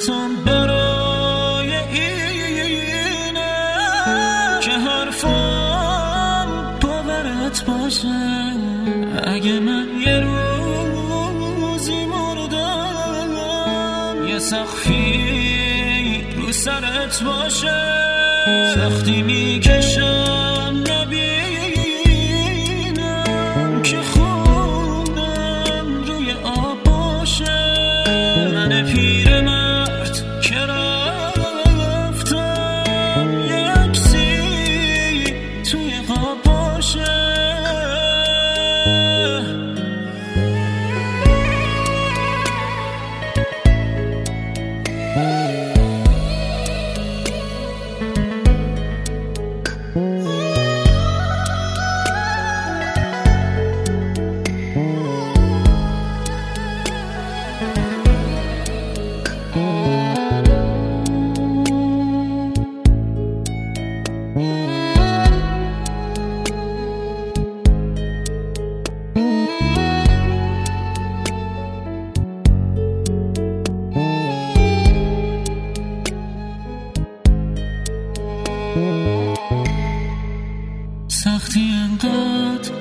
صورتم برای اینه که حرفم باورت باشه. اگه من یه روزی مردم یه سقفی رو سرت باشه. سختی میکشم نبینم که خوندم روی آب باشه. من پیرمرد که رفتم یه عکسی توی خواب باشه. سختی انقدر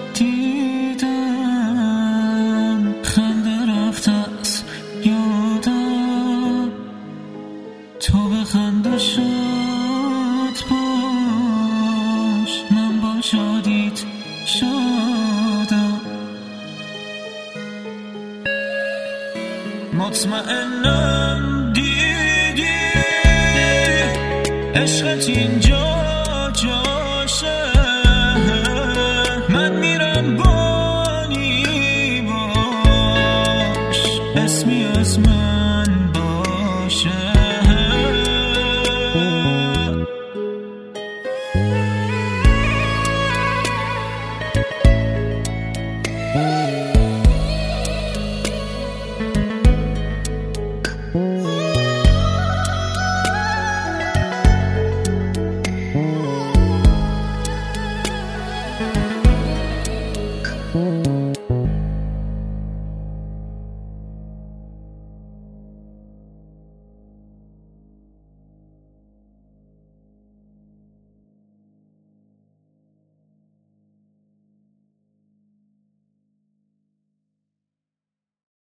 دیدم خنده رفت از یادم. تو به خنده شد باش، من با شادیت شادم. مطمئنم دیدی عشقت اینجا جاشه. من میرم بانی باش، اسمی از من باشه.